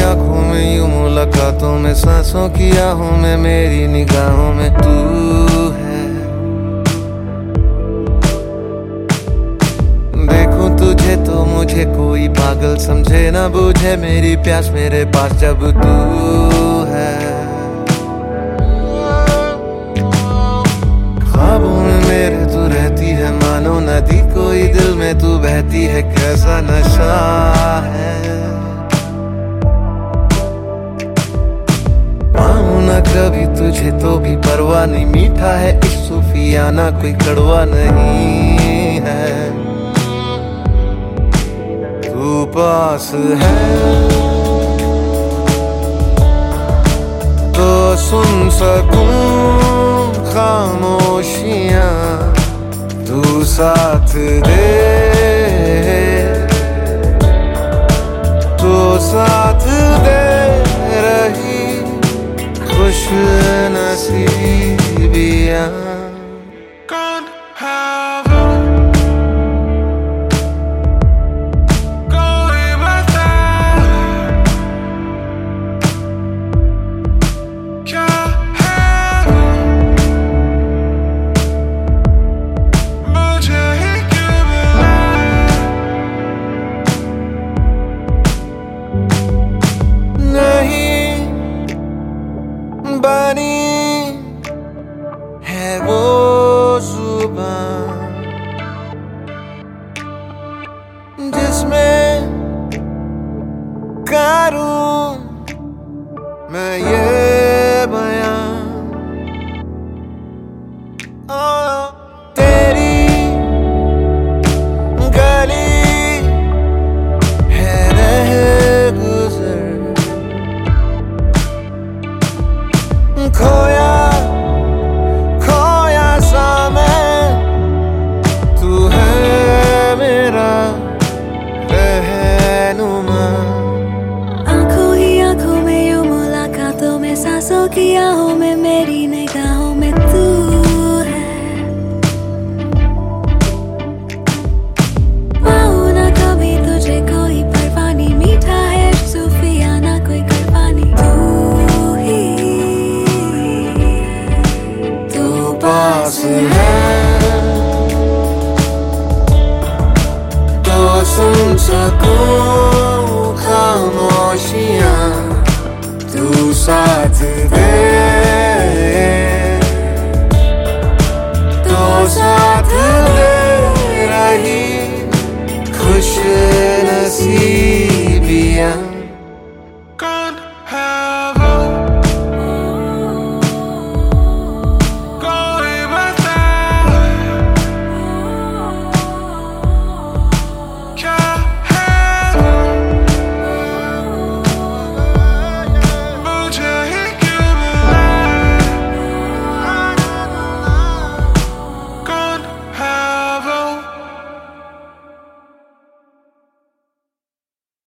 आंखों में यूं मुलाकातों में, सांसों की आहों में, मेरी निगाहों में तू है। देखूं तुझे तो मुझे कोई पागल समझे ना बूझे, मेरी प्यास मेरे पास जब तू है। ख्वाबों में मेरे तू रहती है, मानो नदी कोई दिल में तू बहती है, कैसा नशा है। पाऊं ना कभी तुझे तो भी परवाह नहीं, मीठा है इश्क सूफियाना कोई कड़वा नहीं है। तू पास है तो सुन सकूं खामोशियां, तू साथ दे तो साथ दे रही खुश नसीबियां। बनी है वो जुबान जिसमें करूं मैं ये बयां। तेरी गली है रह गुजर, खोया खोया सा मैं, तू है मेरा रहनुमा। आंखों ही आंखों में यूं मुलाकातों में, सांसों की आहों में, मेरी निगाहों में तू है। पाऊं ना कभी तुझे कोई परवाह नहीं, मीठा है सूफियाना कोई कड़वा नहीं। तू पास है तो सुन सकूं खामोशियां, तू साथ दे तो साथ दे रही खुश नसीब।